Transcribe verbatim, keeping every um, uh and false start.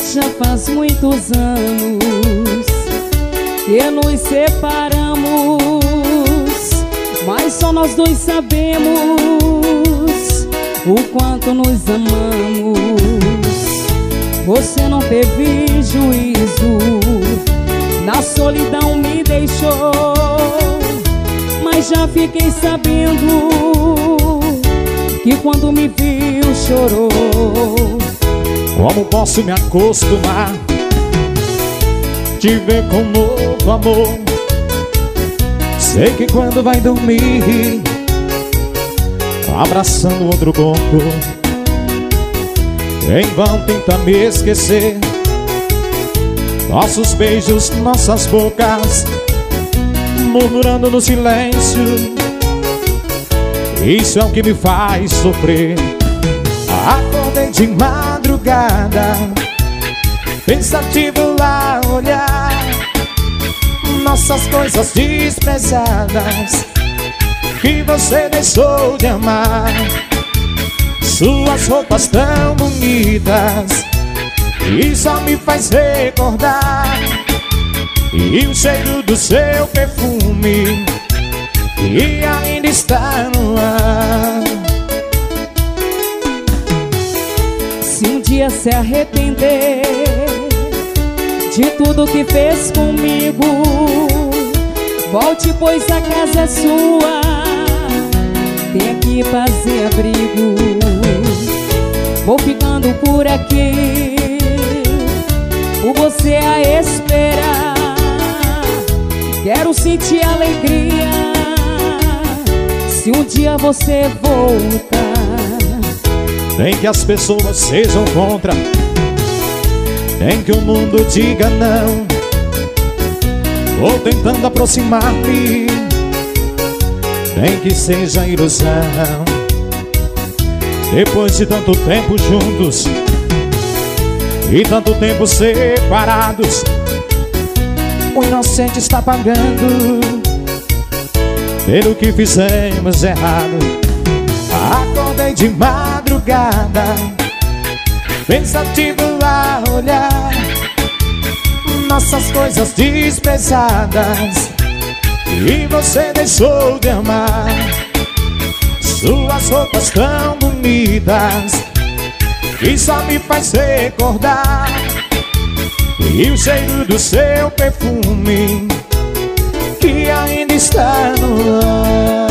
Já faz muitos anos que nos separamos, mas só nós dois sabemos o quanto nos amamos. Você não teve juízo, na solidão me deixou, mas já fiquei sabendo que quando me viu chorou. Como posso me acostumar, te ver com um novo amor? Sei que quando vai dormir, abraçando outro corpo, em vão tenta me esquecer. Nossos beijos, nossas bocas, murmurando no silêncio, isso é o que me faz sofrer. Acordei de madrugada, pensativo a olhar nossas coisas desprezadas que você deixou de amar. Suas roupas tão bonitas e só me faz recordar, e o cheiro do seu perfume que ainda está no ar. Se um dia se arrepender de tudo que fez comigo, volte, pois a casa é sua, tem que fazer abrigo. Vou ficando por aqui, por você a esperar. Quero sentir alegria se um dia você voltar. Nem que as pessoas sejam contra, nem que o mundo diga não, vou tentando aproximar-me, nem que seja ilusão. Depois de tanto tempo juntos e tanto tempo separados, o inocente está pagando pelo que fizemos errado. Acordei de madrugada, pensativo a olhar nossas coisas desprezadas e você deixou de amar. Suas roupas tão bonitas que só me faz recordar, e o cheiro do seu perfume que ainda está no ar.